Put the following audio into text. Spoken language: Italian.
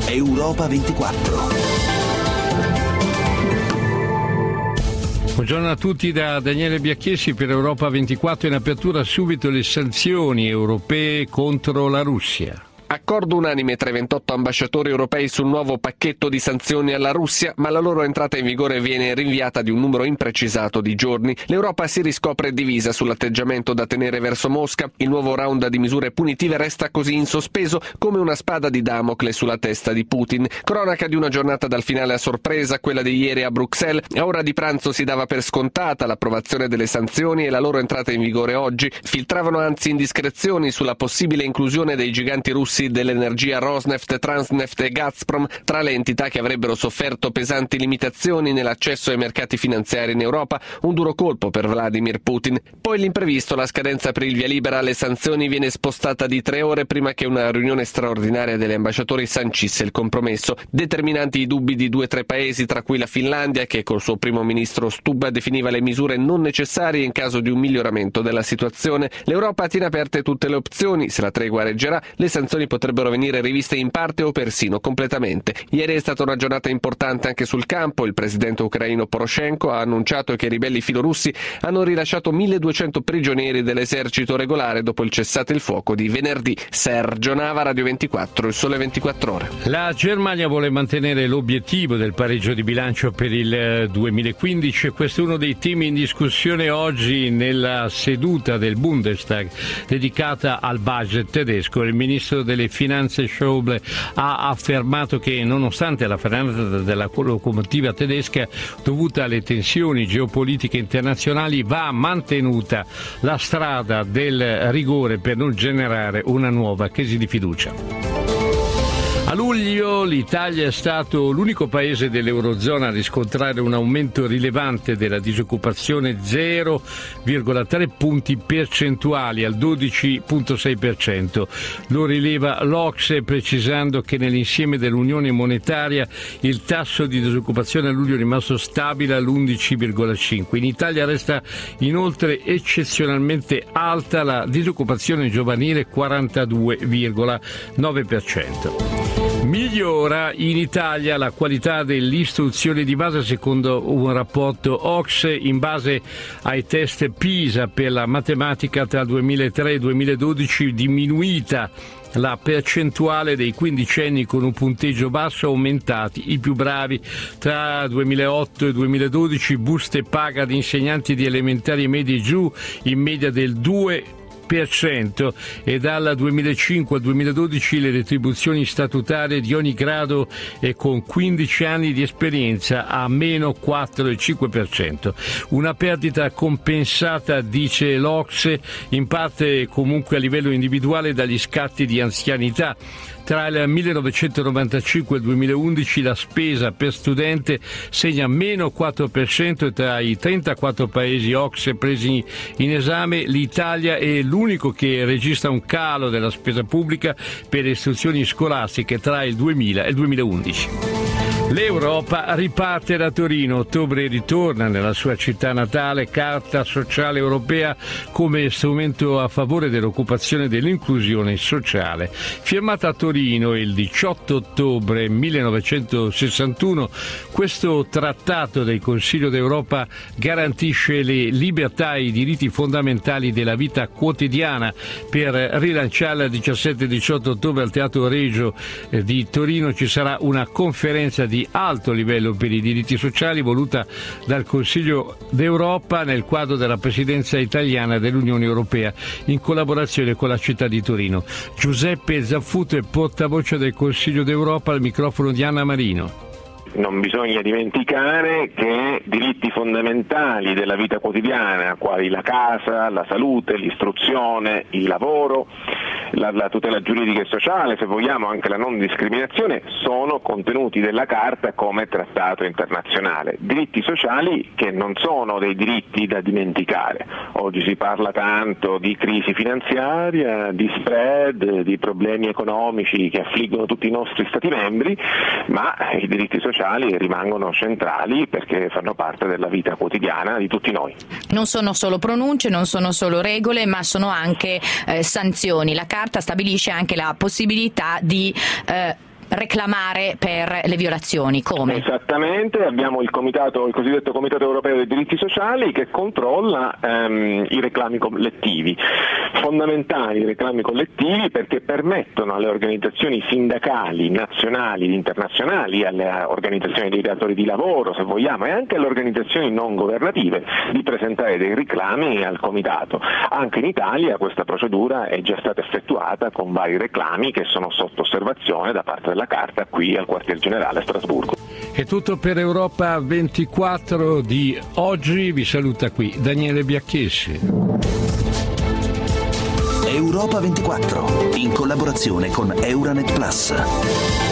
Europa 24. Buongiorno a tutti da Daniele Biacchiesi per Europa 24. In apertura subito le sanzioni europee contro la Russia. Accordo unanime tra i 28 ambasciatori europei sul nuovo pacchetto di sanzioni alla Russia, ma la loro entrata in vigore viene rinviata di un numero imprecisato di giorni. L'Europa si riscopre divisa sull'atteggiamento da tenere verso Mosca. Il nuovo round di misure punitive resta così in sospeso come una spada di Damocle sulla testa di Putin. Cronaca di una giornata dal finale a sorpresa, quella di ieri a Bruxelles. A ora di pranzo si dava per scontata l'approvazione delle sanzioni e la loro entrata in vigore oggi. Filtravano anzi indiscrezioni sulla possibile inclusione dei giganti russi dell'energia Rosneft, Transneft e Gazprom tra le entità che avrebbero sofferto pesanti limitazioni nell'accesso ai mercati finanziari in Europa, un duro colpo per Vladimir Putin. Poi l'imprevisto, la scadenza per il via libera alle sanzioni viene spostata di 3 ore prima che una riunione straordinaria degli ambasciatori sancisse il compromesso. Determinanti i dubbi di 2 o 3 paesi, tra cui la Finlandia, che col suo primo ministro Stubb definiva le misure non necessarie in caso di un miglioramento della situazione. L'Europa tiene aperte tutte le opzioni. Se la tregua reggerà, le sanzioni potrebbero venire riviste in parte o persino completamente. Ieri è stata una giornata importante anche sul campo. Il presidente ucraino Poroshenko ha annunciato che i ribelli filorussi hanno rilasciato 1200 prigionieri dell'esercito regolare dopo il cessate il fuoco di venerdì. Sergio Nava, Radio 24, il Sole 24 Ore. La Germania vuole mantenere l'obiettivo del pareggio di bilancio per il 2015. Questo è uno dei temi in discussione oggi nella seduta del Bundestag dedicata al budget tedesco. Il ministro delle Finanze Schäuble ha affermato che nonostante la frenata della locomotiva tedesca dovuta alle tensioni geopolitiche internazionali va mantenuta la strada del rigore per non generare una nuova crisi di fiducia. A luglio l'Italia è stato l'unico paese dell'Eurozona a riscontrare un aumento rilevante della disoccupazione, 0,3 punti percentuali al 12,6%. Lo rileva l'Ocse precisando che nell'insieme dell'Unione Monetaria il tasso di disoccupazione a luglio è rimasto stabile all'11,5%. In Italia resta inoltre eccezionalmente alta la disoccupazione giovanile, 42,9%. Migliora in Italia la qualità dell'istruzione di base secondo un rapporto OCSE in base ai test PISA per la matematica tra 2003 e 2012, diminuita la percentuale dei quindicenni con un punteggio basso, aumentati i più bravi. Tra 2008 e 2012 buste paga ad insegnanti di elementari e medie giù in media del 2%, e dal 2005 al 2012 le retribuzioni statutarie di ogni grado e con 15 anni di esperienza a meno 4,5%. Una perdita compensata, dice l'Ocse, in parte comunque a livello individuale dagli scatti di anzianità. Tra il 1995 e il 2011 la spesa per studente segna meno 4% e tra i 34 paesi OCSE presi in esame l'Italia è l'unico che registra un calo della spesa pubblica per le istruzioni scolastiche tra il 2000 e il 2011. L'Europa riparte da Torino. Ottobre ritorna nella sua città natale, Carta sociale europea come strumento a favore dell'occupazione e dell'inclusione sociale. Firmata a Torino il 18 ottobre 1961, questo trattato del Consiglio d'Europa garantisce le libertà e i diritti fondamentali della vita quotidiana. Per rilanciarla il 17 e 18 ottobre al Teatro Regio di Torino ci sarà una conferenza di alto livello per i diritti sociali voluta dal Consiglio d'Europa nel quadro della presidenza italiana dell'Unione Europea in collaborazione con la città di Torino. Giuseppe Zaffuto è portavoce del Consiglio d'Europa al microfono di Anna Marino. Non bisogna dimenticare che diritti fondamentali della vita quotidiana, quali la casa, la salute, l'istruzione, il lavoro, la tutela giuridica e sociale, se vogliamo anche la non discriminazione, sono contenuti della Carta come trattato internazionale. Diritti sociali che non sono dei diritti da dimenticare. Oggi si parla tanto di crisi finanziaria, di spread, di problemi economici che affliggono tutti i nostri Stati membri, ma i diritti sociali rimangono centrali perché fanno parte della vita quotidiana di tutti noi. Non sono solo pronunce, non sono solo regole, ma sono anche sanzioni. La Carta stabilisce anche la possibilità di reclamare per le violazioni. Come? Esattamente, abbiamo il cosiddetto Comitato Europeo dei Diritti Sociali che controlla i reclami collettivi. Fondamentali i reclami collettivi perché permettono alle organizzazioni sindacali nazionali ed internazionali, alle organizzazioni dei datori di lavoro se vogliamo e anche alle organizzazioni non governative di presentare dei reclami al Comitato. Anche in Italia questa procedura è già stata effettuata con vari reclami che sono sotto osservazione da parte della Carta qui al quartier generale a Strasburgo. È tutto per Europa 24 di oggi, vi saluta qui Daniele Biacchessi. Europa 24 in collaborazione con Euranet Plus.